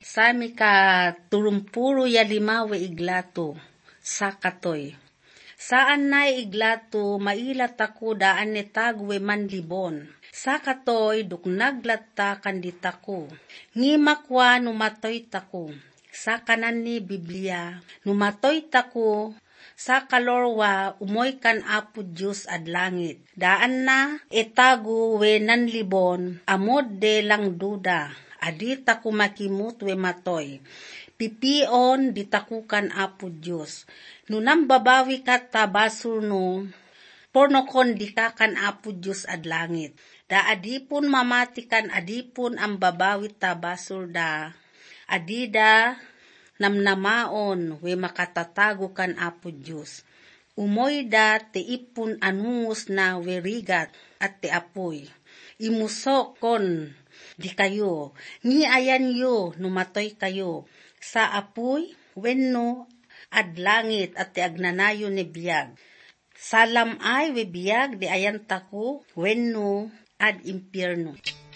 Sami ka turumpuro ya lima we iglato, sa katoy. Saan na iglato, mailat ako daan ni tagwe manlibon. Sa katoy, duknaglatta kandita ko. Ngimakwa numatoy tako. Sa kanan ni Biblia, numatoy tako. Sa kalorwa, umoy kan apo Diyos ad langit. Daan na, itago we nanlibon, amod de lang duda. Adita ko makimut we matoy. Pipion ditakukan apo Diyos. Nunang babawi ka tabasol no, pornokon di ka kan apo Diyos ad langit. Da adipon mamatikan adipon ang babawi tabasol da. Adida namnamaon we makatatago kan apo Diyos. Umoy da te ipon anungos na we rigat at te apoy. Imusok kon di kayo, ni ayan yo, numatoy kayo, sa apoy, wenno, ad langit, at ti agnanayo ni biyag. Salam ay we biyag, di ayan tako, wenno, ad impyerno.